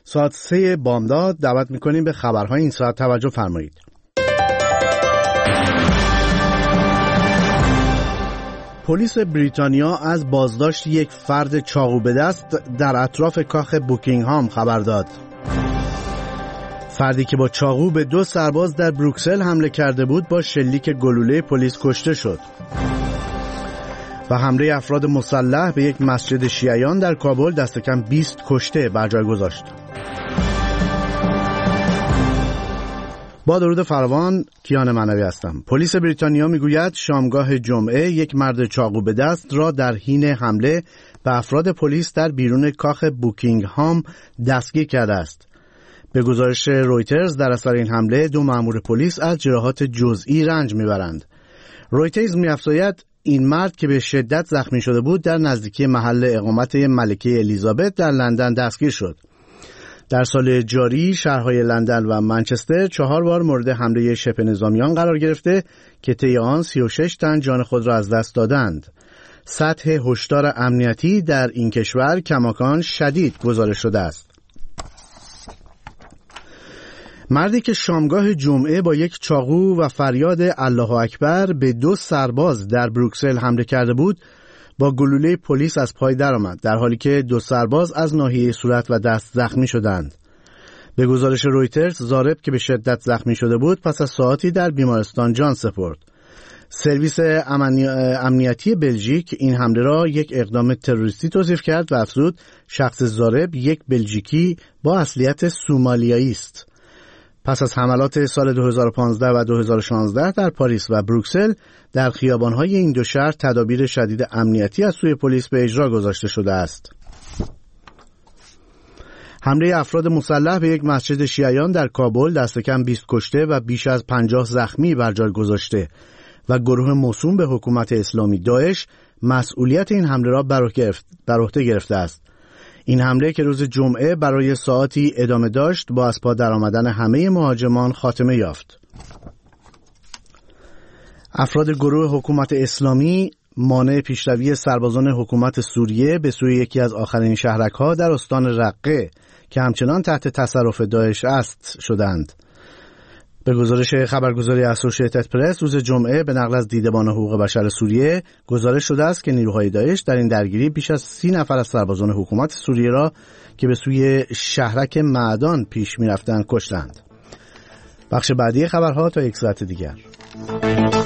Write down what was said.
ساعت 3 بامداد دعوت می‌کنیم به خبرهای این ساعت توجه فرمایید. پلیس بریتانیا از بازداشت یک فرد چاقو به دست در اطراف کاخ بوکینگهام خبر داد. فردی که با چاقو به 2 سرباز در بروکسل حمله کرده بود با شلیک گلوله پلیس کشته شد. و حمله افراد مسلح به یک مسجد شیعیان در کابل دست کم 20 کشته بر جای گذاشت. با درود فراوان، کیان معنوی هستم. پلیس بریتانیا میگوید شامگاه جمعه یک مرد چاقو به دست را در حین حمله به افراد پلیس در بیرون کاخ بوکینگهام دستگیر کرده است. به گزارش رویترز در اثر این حمله 2 مأمور پلیس از جراحات جزئی رنج میبرند. رویترز می‌افزاید این مرد که به شدت زخمی شده بود در نزدیکی محل اقامت ملکه الیزابت در لندن دستگیر شد. در سال جاری شهرهای لندن و منچستر 4 بار مورد حمله شبه نظامیان قرار گرفته که طی آن 36 تن جان خود را از دست دادند. سطح هشدار امنیتی در این کشور کماکان شدید گزارش شده است. مردی که شامگاه جمعه با یک چاقو و فریاد الله اکبر به 2 سرباز در بروکسل حمله کرده بود با گلوله پلیس از پای درآمد، در حالی که 2 سرباز از ناحیه صورت و دست زخمی شدند. به گزارش رویترز ضارب که به شدت زخمی شده بود پس از ساعتی در بیمارستان جان سپرد. سرویس امنیتی بلژیک این حمله را یک اقدام تروریستی توصیف کرد و افزود شخص ضارب یک بلژیکی با اصلیت سومالیایی است. پس از حملات سال 2015 و 2016 در پاریس و بروکسل در خیابان‌های این 2 شهر تدابیر شدید امنیتی از سوی پلیس به اجرا گذاشته شده است. حمله افراد مسلح به یک مسجد شیعیان در کابل دست کم 20 کشته و بیش از 50 زخمی بر جای گذاشته و گروه موسوم به حکومت اسلامی داعش مسئولیت این حمله را بر عهده گرفته است. این حمله که روز جمعه برای ساعتی ادامه داشت با از پا درآمدن همه مهاجمان خاتمه یافت. افراد گروه حکومت اسلامی مانع پیشروی سربازان حکومت سوریه به سوی یکی از آخرین شهرک‌ها در استان رقه که همچنان تحت تصرف داعش است شدند. به گزارش خبرگزاری اسوسییتد پرس روز جمعه به نقل از دیدبان حقوق بشر سوریه گزارش شده است که نیروهای داعش در این درگیری بیش از 30 نفر از سربازان حکومت سوریه را که به سوی شهرک معدان پیش می‌رفتند کشتند. بخش بعدی خبرها تا 1 ساعت دیگر.